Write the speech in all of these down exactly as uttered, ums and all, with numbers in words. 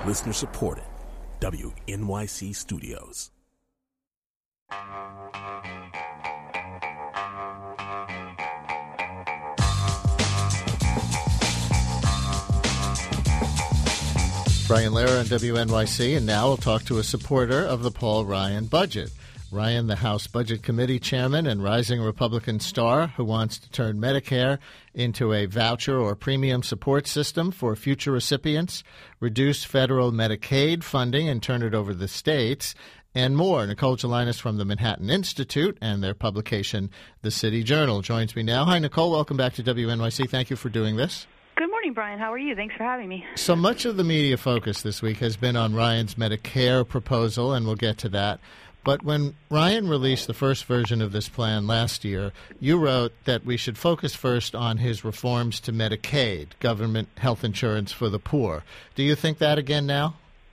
Listener supported. W N Y C Studios. Brian Lehrer on W N Y C, and now we'll talk to a supporter of the Paul Ryan budget. Ryan, the House Budget Committee chairman and rising Republican star who wants to turn Medicare into a voucher or premium support system for future recipients, reduce federal Medicaid funding and turn it over to the states, and more. Nicole Gelinas from the Manhattan Institute and their publication, The City Journal, joins me now. Hi, Nicole. Welcome back to W N Y C. Thank you for doing this. Good morning, Brian. How are you? Thanks for having me. So much of the media focus this week has been on Ryan's Medicare proposal, and we'll get to that. But when Ryan released the first version of this plan last year, you wrote that we should focus first on his reforms to Medicaid, government health insurance for the poor. Do you think that again now?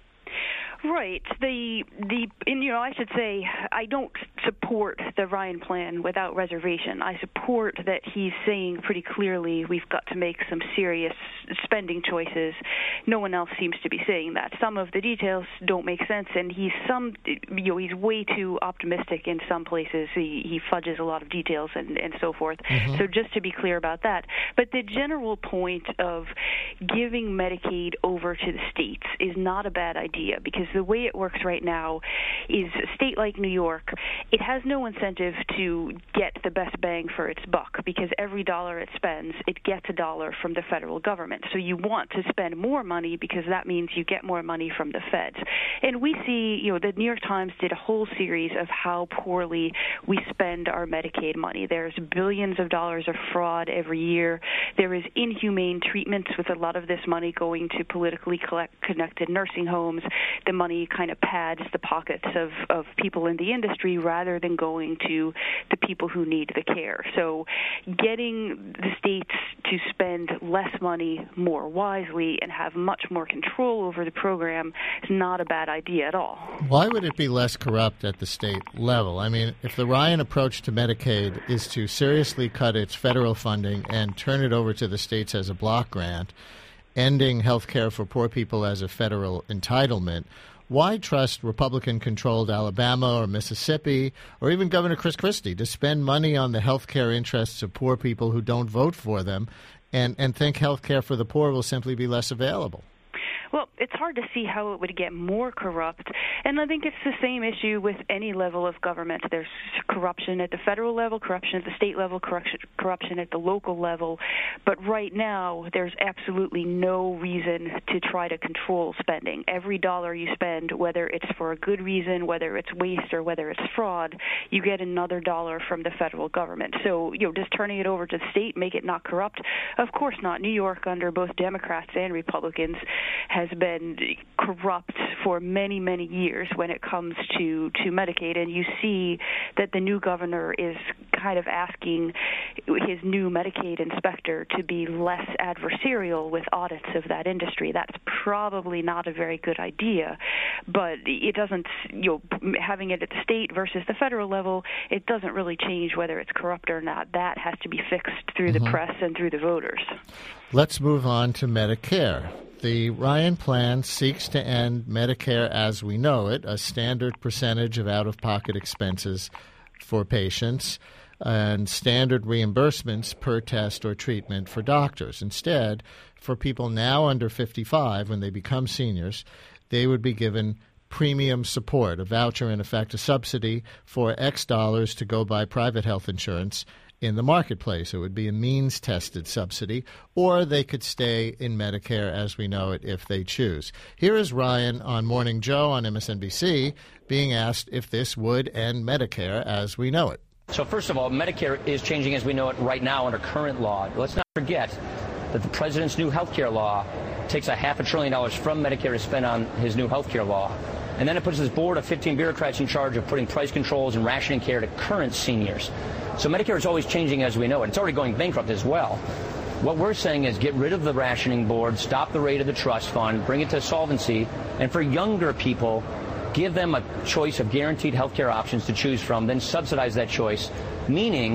Right. The the and, you know, I should say I don't support the Ryan plan without reservation. I support that he's saying pretty clearly we've got to make some serious spending choices. No one else seems to be saying that. Some of the details don't make sense, and he's some you know he's way too optimistic in some places. He he fudges a lot of details and and so forth. Mm-hmm. So just to be clear about that. But the general point of giving Medicaid over to the states is not a bad idea, because the way it works right now is a state like New York, it has no incentive to get the best bang for its buck, because every dollar it spends, it gets a dollar from the federal government. So you want to spend more money because that means you get more money from the feds. And we see, you know, the New York Times did a whole series of how poorly we spend our Medicaid money. There's billions of dollars of fraud every year. There is inhumane treatments with a lot of this money going to politically collect, connected nursing homes. The money kind of pads the pockets of, of people in the industry rather than going to the people who need the care. So getting the states to spend less money more wisely and have much more control over the program is not a bad idea at all. Why would it be less corrupt at the state level? I mean, if the Ryan approach to Medicaid is to seriously cut its federal funding and turn it over to the states as a block grant, ending health care for poor people as a federal entitlement, why trust Republican-controlled Alabama or Mississippi or even Governor Chris Christie to spend money on the health care interests of poor people who don't vote for them and, and think health care for the poor will simply be less available? Well, it's hard to see how it would get more corrupt, and I think it's the same issue with any level of government. There's corruption at the federal level, corruption at the state level, corruption, corruption at the local level, but right now there's absolutely no reason to try to control spending. Every dollar you spend, whether it's for a good reason, whether it's waste or whether it's fraud, you get another dollar from the federal government. So, you know, just turning it over to the state, make it not corrupt? Of course not. New York, under both Democrats and Republicans, has has been corrupt for many, many years when it comes to, to Medicaid, and you see that the new governor is kind of asking his new Medicaid inspector to be less adversarial with audits of that industry. That's probably not a very good idea, but it doesn't, you know, having it at the state versus the federal level, it doesn't really change whether it's corrupt or not. That has to be fixed through mm-hmm. the press and through the voters. Let's move on to Medicare. The Ryan plan seeks to end Medicare as we know it, a standard percentage of out-of-pocket expenses for patients, and standard reimbursements per test or treatment for doctors. Instead, for people now under fifty-five, when they become seniors, they would be given premium support, a voucher, in effect, a subsidy for X dollars to go buy private health insurance in the marketplace. It would be a means-tested subsidy, or they could stay in Medicare as we know it if they choose. Here is Ryan on Morning Joe on M S N B C being asked if this would end Medicare as we know it. So first of all, Medicare is changing as we know it right now under current law. Let's not forget that the president's new health care law takes a half a trillion dollars from Medicare to spend on his new health care law. And then it puts this board of fifteen bureaucrats in charge of putting price controls and rationing care to current seniors. So Medicare is always changing as we know it. It's already going bankrupt as well. What we're saying is get rid of the rationing board, stop the rate of the trust fund, bring it to solvency, and for younger people, give them a choice of guaranteed health care options to choose from, then subsidize that choice, meaning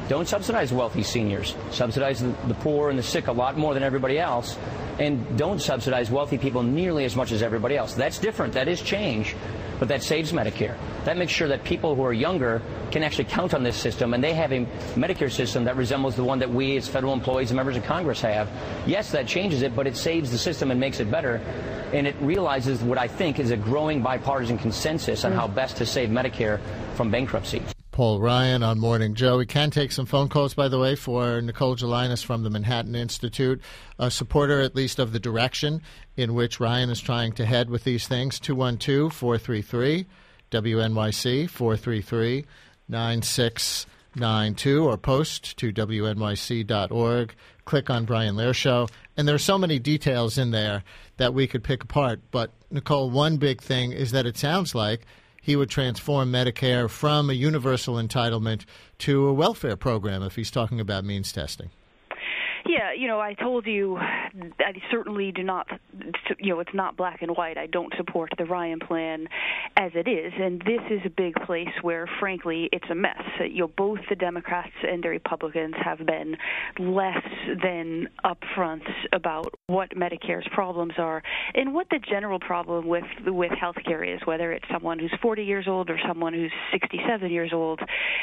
Don't subsidize wealthy seniors. Subsidize the, the poor and the sick a lot more than everybody else. And don't subsidize wealthy people nearly as much as everybody else. That's different. That is change. But that saves Medicare. That makes sure that people who are younger can actually count on this system, and they have a Medicare system that resembles the one that we as federal employees and members of Congress have. Yes, that changes it, but it saves the system and makes it better. And it realizes what I think is a growing bipartisan consensus on how best to save Medicare from bankruptcy. Paul Ryan on Morning Joe. We can take some phone calls, by the way, for Nicole Gelinas from the Manhattan Institute, a supporter at least of the direction in which Ryan is trying to head with these things. two one two, four three three, W N Y C, four three three, nine six nine two, or post to W N Y C dot org. Click on Brian Lehrer Show. And there are so many details in there that we could pick apart. But, Nicole, one big thing is that it sounds like he would transform Medicare from a universal entitlement to a welfare program if he's talking about means testing. Yeah, you know, I told you I certainly do not, you know, it's not black and white. I don't support the Ryan plan as it is, and this is a big place where, frankly, it's a mess. You know, both the Democrats and the Republicans have been less than upfront about what Medicare's problems are and what the general problem with with healthcare is, whether it's someone who's forty years old or someone who's sixty-seven years old.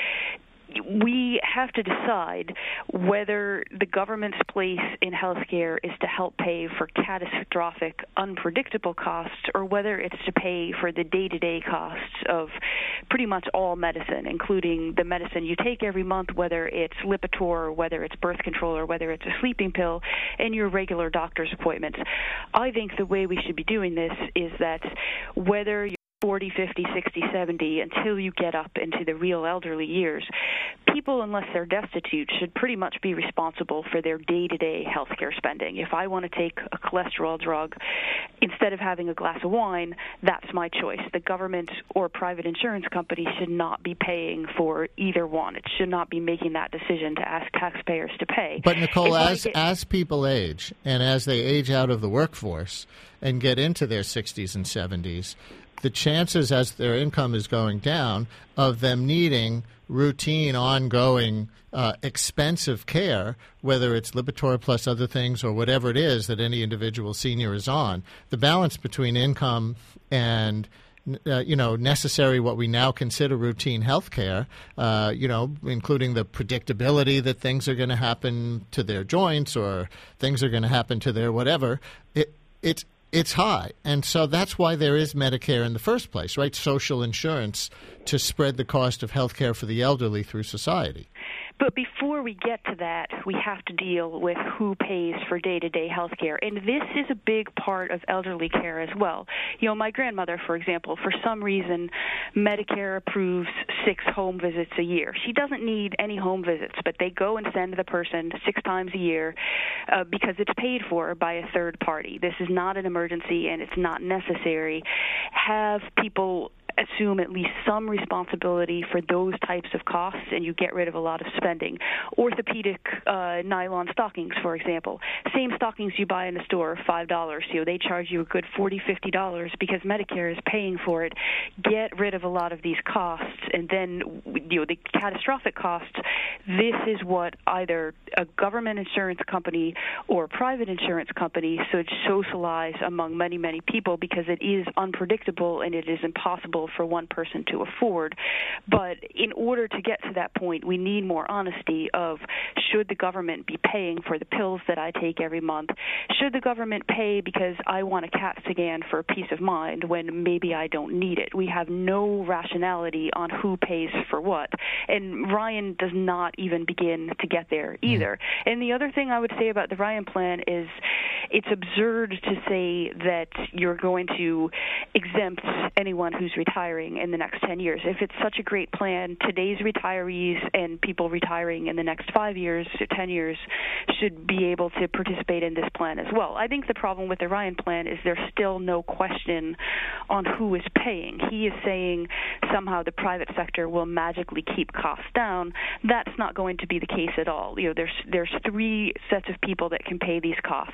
We have to decide whether the government's place in healthcare is to help pay for catastrophic, unpredictable costs, or whether it's to pay for the day-to-day costs of pretty much all medicine, including the medicine you take every month, whether it's Lipitor, or whether it's birth control, or whether it's a sleeping pill, and your regular doctor's appointments. I think the way we should be doing this is that whether you're forty, fifty, sixty, seventy, until you get up into the real elderly years, people, unless they're destitute, should pretty much be responsible for their day-to-day health care spending. If I want to take a cholesterol drug, instead of having a glass of wine, that's my choice. The government or private insurance company should not be paying for either one. It should not be making that decision to ask taxpayers to pay. But, Nicole, If as, get- as people age, and as they age out of the workforce and get into their sixties and seventies, the chances, as their income is going down, of them needing routine, ongoing, uh, expensive care, whether it's Lipitor plus other things or whatever it is that any individual senior is on, the balance between income and Uh, you know, necessary, what we now consider routine health care, uh, you know, including the predictability that things are going to happen to their joints or things are going to happen to their whatever, it, it's it's high. And so that's why there is Medicare in the first place, right? Social insurance to spread the cost of health care for the elderly through society. But before we get to that, we have to deal with who pays for day-to-day health care. And this is a big part of elderly care as well. You know, my grandmother, for example, for some reason, Medicare approves six home visits a year. She doesn't need any home visits, but they go and send the person six times a year uh, because it's paid for by a third party. This is not an emergency, and it's not necessary. Have people assume at least some responsibility for those types of costs, and you get rid of a lot of spending. Orthopedic uh, nylon stockings, for example. Same stockings you buy in the store, five dollars. You know, they charge you a good forty dollars, fifty dollars because Medicare is paying for it. Get rid of a lot of these costs, and then, you know, the catastrophic costs, this is what either a government insurance company or a private insurance company should socialize among many, many people, because it is unpredictable and it is impossible for one person to afford. But in order to get to that point, we need more honesty of, should the government be paying for the pills that I take every month? Should the government pay because I want a CAT scan for peace of mind when maybe I don't need it? We have no rationality on who pays for what. And Ryan does not even begin to get there either. Mm. And the other thing I would say about the Ryan plan is it's absurd to say that you're going to exempt anyone who's retiring in the next ten years. If it's such a great plan, today's retirees and people retiring in the next five years to ten years should be able to participate in this plan as well. I think the problem with the Ryan plan is there's still no question on who is paying. He is saying somehow the private sector will magically keep costs down. That's not going to be the case at all. You know, there's there's three sets of people that can pay these costs: the person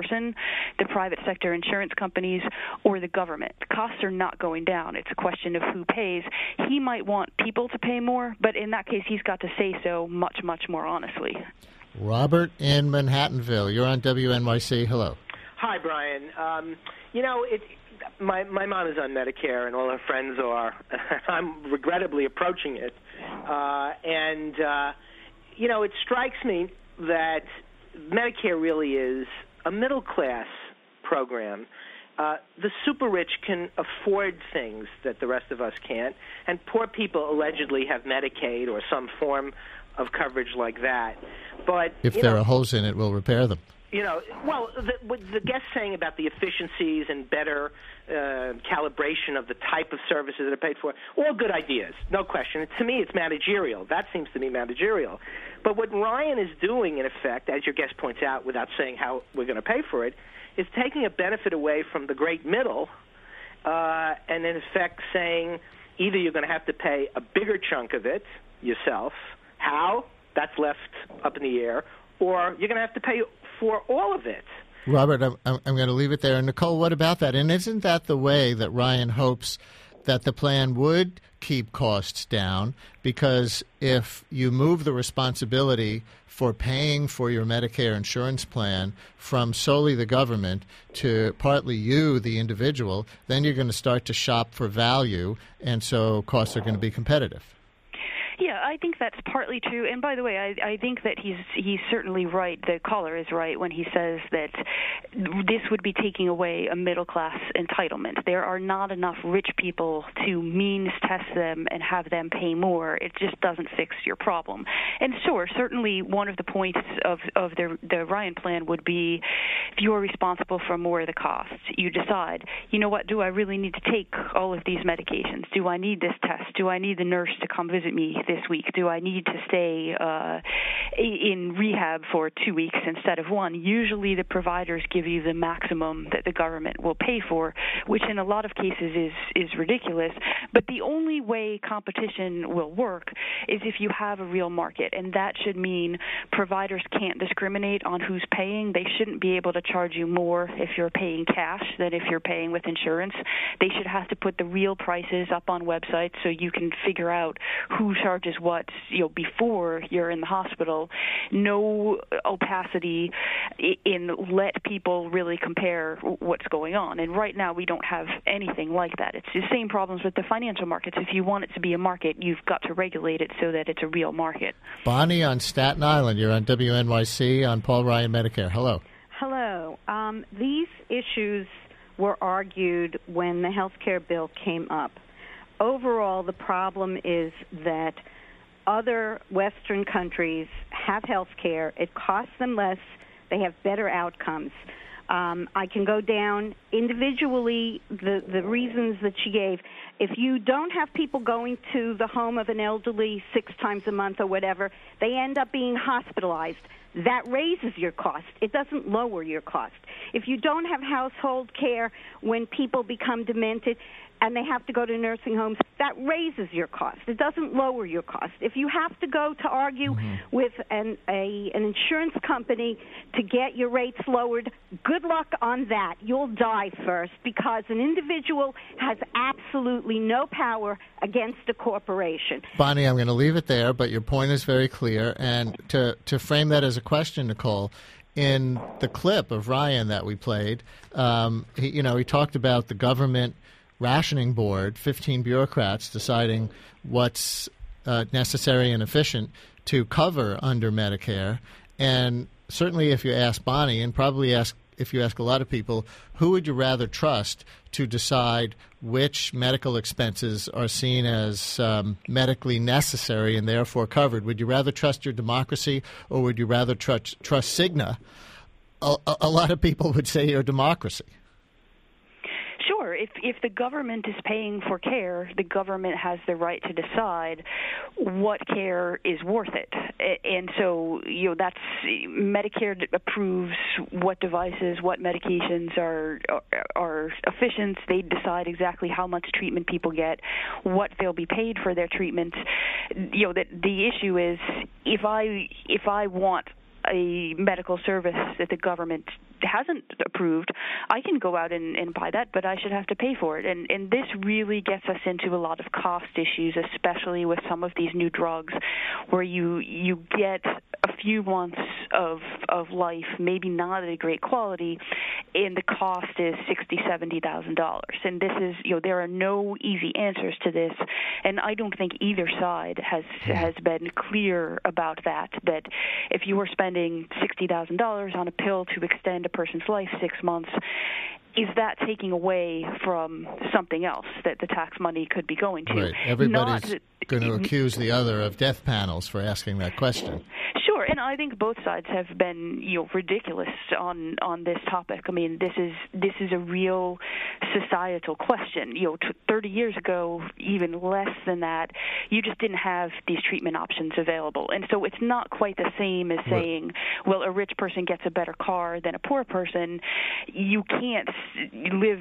person, the private sector insurance companies, or the government. Costs are not going down. It's a question of who pays. He might want people to pay more, but in that case, he's got to say so much, much more honestly. Robert in Manhattanville, you're on W N Y C. Hello. Hi, Brian. Um, you know, it, my my mom is on Medicare, and all her friends are. I'm regrettably approaching it, uh, and uh, you know, it strikes me that Medicare really is a middle class program. Uh, the super rich can afford things that the rest of us can't, and poor people allegedly have Medicaid or some form of coverage like that. But if you there know, are holes in it, we'll repair them. You know, well, the, what the guest saying about the efficiencies and better uh, calibration of the type of services that are paid for, all good ideas, no question. To me, it's managerial. That seems to me managerial. But what Ryan is doing, in effect, as your guest points out, without saying how we're going to pay for it, is taking a benefit away from the great middle uh, and, in effect, saying either you're going to have to pay a bigger chunk of it yourself, how, that's left up in the air, or you're going to have to pay for all of it. Robert, I'm, I'm going to leave it there. And Nicole, what about that? And isn't that the way that Ryan hopes that the plan would keep costs down? Because if you move the responsibility for paying for your Medicare insurance plan from solely the government to partly you, the individual, then you're going to start to shop for value, and so costs are going to be competitive. Yeah, I think that's partly true. And by the way, I, I think that he's he's certainly right. The caller is right when he says that this would be taking away a middle-class entitlement. There are not enough rich people to means test them and have them pay more. It just doesn't fix your problem. And sure, certainly one of the points of, of the, the Ryan plan would be if you're responsible for more of the costs, you decide, you know what, do I really need to take all of these medications? Do I need this test? Do I need the nurse to come visit me this week? Do I need to stay uh, in rehab for two weeks instead of one? Usually the providers give you the maximum that the government will pay for, which in a lot of cases is, is ridiculous. But the only way competition will work is if you have a real market, and that should mean providers can't discriminate on who's paying. They shouldn't be able to charge you more if you're paying cash than if you're paying with insurance. They should have to put the real prices up on websites so you can figure out who charges what, you know, before you're in the hospital. No opacity in let people really compare what's going on. And right now we don't have anything like that. It's the same problems with the financial markets. If you want it to be a market, you've got to regulate it so that it's a real market. Bonnie on Staten Island, you're on W N Y C on Paul Ryan Medicare. Hello. Hello. Um, these issues were argued when the health care bill came up. Overall, the problem is that other Western countries have health care. It costs them less. They have better outcomes. Um, I can go down individually the, the reasons that she gave. If you don't have people going to the home of an elderly six times a month or whatever, they end up being hospitalized. That raises your cost. It doesn't lower your cost. If you don't have household care when people become demented and they have to go to nursing homes, that raises your cost. It doesn't lower your cost. If you have to go to argue mm-hmm. with an, a, an insurance company to get your rates lowered, good luck on that. You'll die first because an individual has absolutely no power against a corporation. Bonnie, I'm going to leave it there, but your point is very clear. And to, to frame that as a question, Nicole, in the clip of Ryan that we played, um, he, you know, he talked about the government rationing board, fifteen bureaucrats deciding what's uh, necessary and efficient to cover under Medicare. And certainly if you ask Bonnie, and probably ask if you ask a lot of people, who would you rather trust to decide which medical expenses are seen as um, medically necessary and therefore covered? Would you rather trust your democracy, or would you rather trust, trust Cigna? A, a, a lot of people would say your democracy. Sure. If if the government is paying for care, the government has the right to decide what care is worth it. And so, you know, that's Medicare approves what devices, what medications are are, are efficient. They decide exactly how much treatment people get, what they'll be paid for their treatment. You know, that the issue is if I if I want a medical service that the government hasn't approved, I can go out and, and buy that, but I should have to pay for it. And, and this really gets us into a lot of cost issues, especially with some of these new drugs where you you get a few months of of life, maybe not at a great quality, and the cost is sixty thousand dollars, seventy thousand dollars. And this is, you know, there are no easy answers to this, and I don't think either side has has been clear about that, that if you were spending sixty thousand dollars on a pill to extend a person's life six months, is that taking away from something else that the tax money could be going to? Right. Everybody's Not, going to accuse the other of death panels for asking that question. Sure, and I think both sides have been, you know, ridiculous on on this topic. I mean, this is this is a real societal question. You know, t- thirty years ago, even less than that, you just didn't have these treatment options available, and so it's not quite the same as saying, well, a rich person gets a better car than a poor person. You can't live.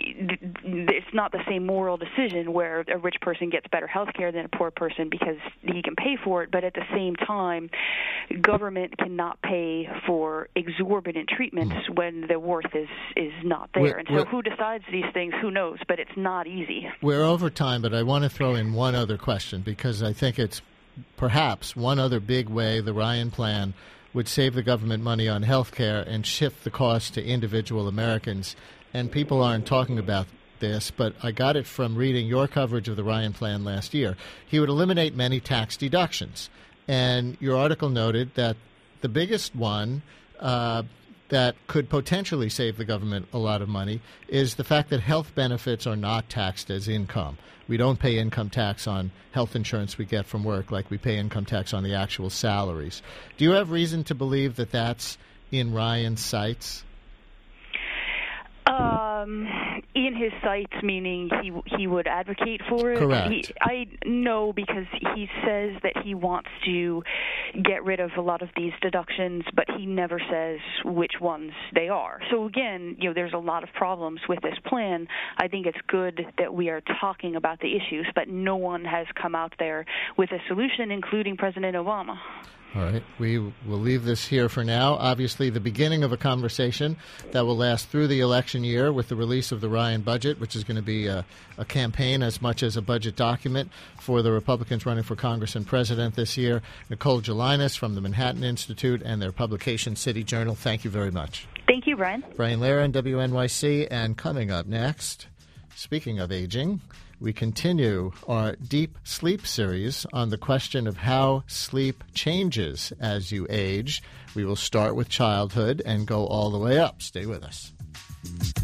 It's not the same moral decision where a rich person gets better health care than a poor person because he can pay for it, but at the same time, government cannot pay for exorbitant treatments mm. when the worth is, is not there. We're, and so who decides these things, who knows, but it's not easy. We're over time, but I want to throw in one other question because I think it's perhaps one other big way the Ryan plan would save the government money on health care and shift the cost to individual Americans. And people aren't talking about this, but I got it from reading your coverage of the Ryan plan last year. He would eliminate many tax deductions. And your article noted that the biggest one uh, that could potentially save the government a lot of money is the fact that health benefits are not taxed as income. We don't pay income tax on health insurance we get from work like we pay income tax on the actual salaries. Do you have reason to believe that that's in Ryan's sights? Um, in his sights, meaning he he would advocate for it? Correct. He, I know because he says that he wants to get rid of a lot of these deductions, but he never says which ones they are. So again, you know, there's a lot of problems with this plan. I think it's good that we are talking about the issues, but no one has come out there with a solution, including President Obama. All right. We will leave this here for now. Obviously, the beginning of a conversation that will last through the election year with the release of the Ryan budget, which is going to be a, a campaign as much as a budget document for the Republicans running for Congress and president this year. Nicole Gelinas from the Manhattan Institute and their publication, City Journal, thank you very much. Thank you, Brian. Brian Lehrer, W N Y C. And coming up next, speaking of aging, we continue our Deep Sleep series on the question of how sleep changes as you age. We will start with childhood and go all the way up. Stay with us.